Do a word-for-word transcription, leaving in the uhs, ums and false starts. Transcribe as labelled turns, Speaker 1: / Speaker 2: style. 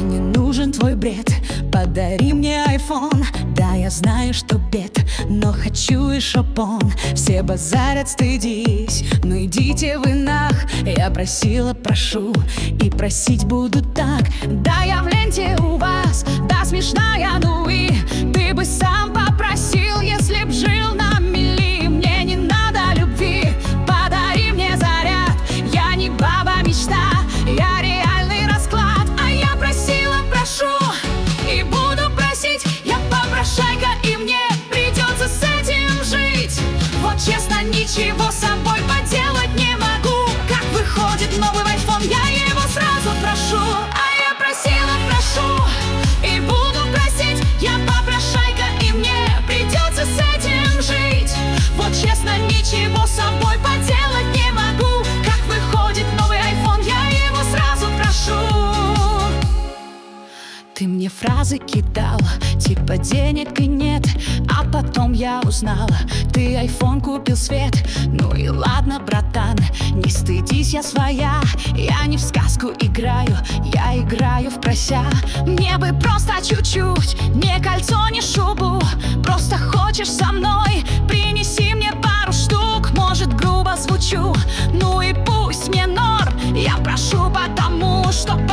Speaker 1: не нужен твой бред, подари мне айфон. Да, я знаю, что бед, но хочу и шопон. Все базарят, стыдись, ну идите вы нах. Я просила, прошу, и просить буду так. Да, я в ленте у вас, да, смешная, ну и ты бы сам попросил, если б жил на мели. Мне не надо любви, подари мне заряд. Я не баба мечта, я реальный расклад. А я просила, прошу, и буду просить. Я попрошайка, и мне придется с этим жить. Вот честно, ничего с собой поделать не могу. Как выходит новый айфон, я его сразу прошу. А я просила, прошу, и буду просить. Я попрошайка, и мне придется с этим жить. Вот честно, ничего с собой поделать не могу. Как выходит новый айфон, я его сразу прошу. Ты мне фразы кидал, типа денег и нет. А потом я узнала, ты айфон купил свет. Ну и ладно, братан, не стыдись, я своя. Я не в сказку играю, я играю в прося. Мне бы просто чуть-чуть, не кольцо, не шубу. Просто хочешь со мной, принеси мне пару штук. Может, грубо звучу, ну и пусть мне норм. Я прошу потому, что